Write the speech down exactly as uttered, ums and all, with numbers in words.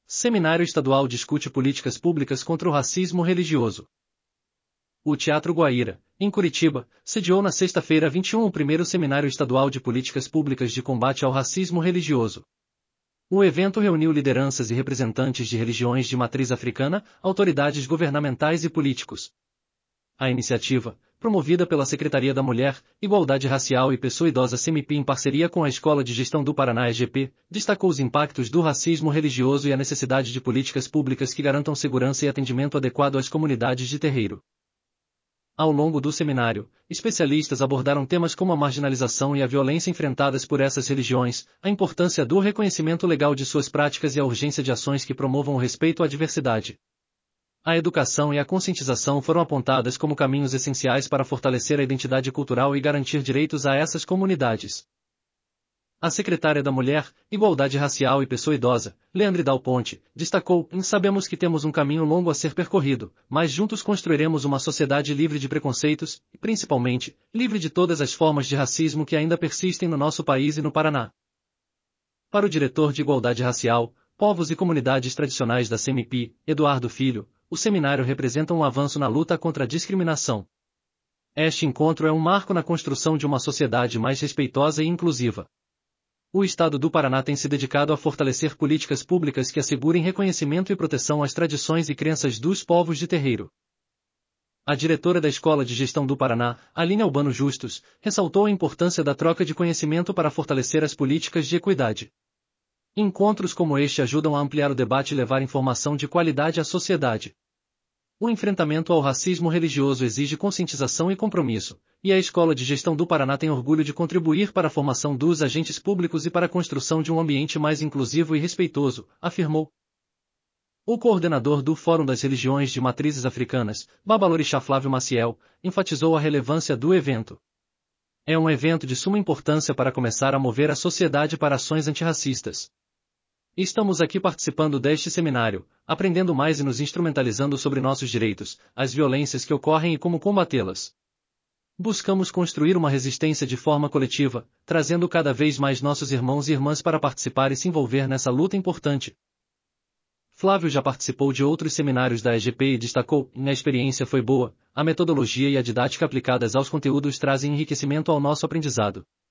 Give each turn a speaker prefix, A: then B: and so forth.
A: Seminário Estadual discute políticas públicas contra o racismo religioso. O Teatro Guaíra, em Curitiba, sediou na sexta-feira vinte e um o primeiro Seminário Estadual de Políticas Públicas de Combate ao Racismo Religioso. O evento reuniu lideranças e representantes de religiões de matriz africana, autoridades governamentais e políticos. A iniciativa, promovida pela Secretaria da Mulher, Igualdade Racial e Pessoa Idosa SEMIP em parceria com a Escola de Gestão do Paraná E G P, destacou os impactos do racismo religioso e a necessidade de políticas públicas que garantam segurança e atendimento adequado às comunidades de terreiro. Ao longo do seminário, especialistas abordaram temas como a marginalização e a violência enfrentadas por essas religiões, a importância do reconhecimento legal de suas práticas e a urgência de ações que promovam o respeito à diversidade. A educação e a conscientização foram apontadas como caminhos essenciais para fortalecer a identidade cultural e garantir direitos a essas comunidades. A secretária da Mulher, Igualdade Racial e Pessoa Idosa, Leandre Dal Ponte, destacou: "Sabemos que temos um caminho longo a ser percorrido, mas juntos construiremos uma sociedade livre de preconceitos, e principalmente, livre de todas as formas de racismo que ainda persistem no nosso país e no Paraná." Para o diretor de Igualdade Racial, Povos e Comunidades Tradicionais da SEMIP, Eduardo Filho, o seminário representa um avanço na luta contra a discriminação. Este encontro é um marco na construção de uma sociedade mais respeitosa e inclusiva. O Estado do Paraná tem se dedicado a fortalecer políticas públicas que assegurem reconhecimento e proteção às tradições e crenças dos povos de terreiro. A diretora da Escola de Gestão do Paraná, Aline Albano Justus, ressaltou a importância da troca de conhecimento para fortalecer as políticas de equidade. Encontros como este ajudam a ampliar o debate e levar informação de qualidade à sociedade. O enfrentamento ao racismo religioso exige conscientização e compromisso, e a Escola de Gestão do Paraná tem orgulho de contribuir para a formação dos agentes públicos e para a construção de um ambiente mais inclusivo e respeitoso, afirmou. O coordenador do Fórum das Religiões de Matrizes Africanas, Babalorixá Flávio Maciel, enfatizou a relevância do evento. É um evento de suma importância para começar a mover a sociedade para ações antirracistas. Estamos aqui participando deste seminário, aprendendo mais e nos instrumentalizando sobre nossos direitos, as violências que ocorrem e como combatê-las. Buscamos construir uma resistência de forma coletiva, trazendo cada vez mais nossos irmãos e irmãs para participar e se envolver nessa luta importante. Flávio já participou de outros seminários da E G P e destacou: "A experiência foi boa, a metodologia e a didática aplicadas aos conteúdos trazem enriquecimento ao nosso aprendizado.